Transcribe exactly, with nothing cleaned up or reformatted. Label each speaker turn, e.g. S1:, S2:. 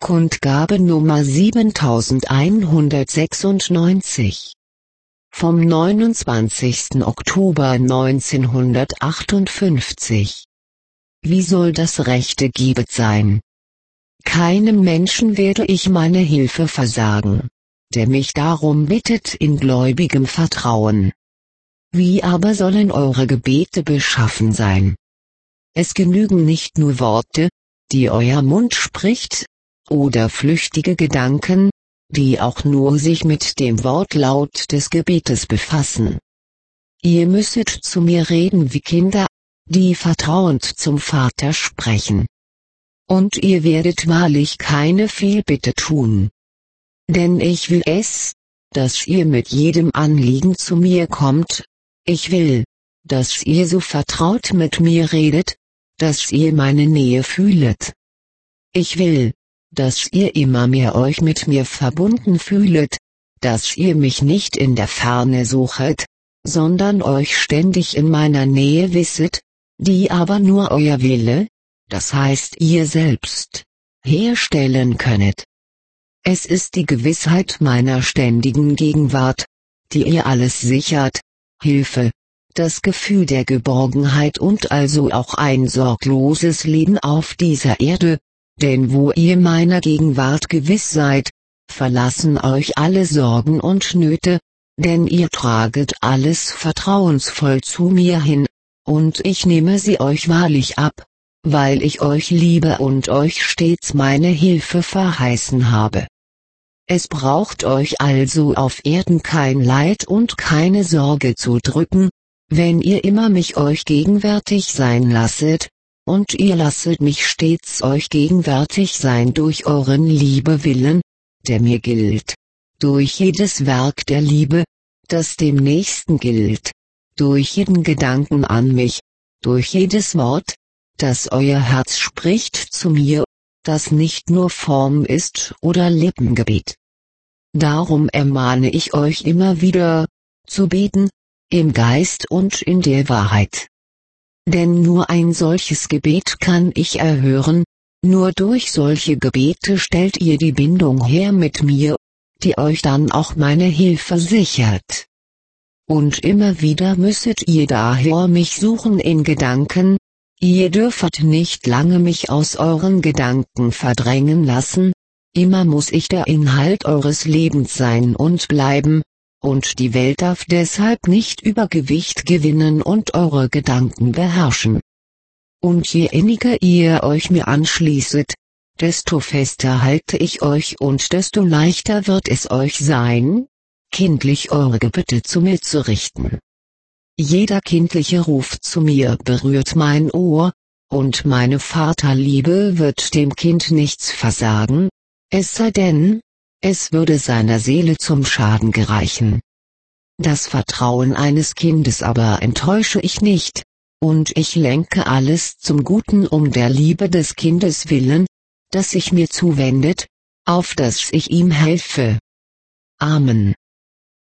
S1: Kundgabe Nummer siebentausendeinhundertsechsundneunzig vom neunundzwanzigsten Oktober neunzehnhundertachtundfünfzig. Wie soll das rechte Gebet sein? Keinem Menschen werde ich meine Hilfe versagen, der mich darum bittet in gläubigem Vertrauen. Wie aber sollen eure Gebete beschaffen sein? Es genügen nicht nur Worte, die euer Mund spricht, oder flüchtige Gedanken, die auch nur sich mit dem Wortlaut des Gebetes befassen. Ihr müsset zu mir reden wie Kinder, die vertrauend zum Vater sprechen. Und ihr werdet wahrlich keine Fehlbitte tun. Denn ich will es, dass ihr mit jedem Anliegen zu mir kommt, ich will, dass ihr so vertraut mit mir redet, dass ihr meine Nähe fühlet. Ich will, dass ihr immer mehr euch mit mir verbunden fühlet, dass ihr mich nicht in der Ferne suchet, sondern euch ständig in meiner Nähe wisset, die aber nur euer Wille, das heißt ihr selbst, herstellen könnet. Es ist die Gewissheit meiner ständigen Gegenwart, die ihr alles sichert, Hilfe, das Gefühl der Geborgenheit und also auch ein sorgloses Leben auf dieser Erde, denn wo ihr meiner Gegenwart gewiss seid, verlassen euch alle Sorgen und Nöte, denn ihr traget alles vertrauensvoll zu mir hin, und ich nehme sie euch wahrlich ab, weil ich euch liebe und euch stets meine Hilfe verheißen habe. Es braucht euch also auf Erden kein Leid und keine Sorge zu drücken, wenn ihr immer mich euch gegenwärtig sein lasset, und ihr lasset mich stets euch gegenwärtig sein durch euren Liebewillen, der mir gilt, durch jedes Werk der Liebe, das dem Nächsten gilt, durch jeden Gedanken an mich, durch jedes Wort, das euer Herz spricht zu mir, das nicht nur Form ist oder Lippengebet. Darum ermahne ich euch immer wieder, zu beten, im Geist und in der Wahrheit. Denn nur ein solches Gebet kann ich erhören, nur durch solche Gebete stellt ihr die Bindung her mit mir, die euch dann auch meine Hilfe sichert. Und immer wieder müsset ihr daher mich suchen in Gedanken, ihr dürfet nicht lange mich aus euren Gedanken verdrängen lassen, immer muss ich der Inhalt eures Lebens sein und bleiben, und die Welt darf deshalb nicht Übergewicht gewinnen und eure Gedanken beherrschen. Und je inniger ihr euch mir anschließet, desto fester halte ich euch und desto leichter wird es euch sein, kindlich eure Gebete zu mir zu richten. Jeder kindliche Ruf zu mir berührt mein Ohr, und meine Vaterliebe wird dem Kind nichts versagen, es sei denn, es würde seiner Seele zum Schaden gereichen. Das Vertrauen eines Kindes aber enttäusche ich nicht, und ich lenke alles zum Guten um der Liebe des Kindes willen, das sich mir zuwendet, auf dass ich ihm helfe. Amen.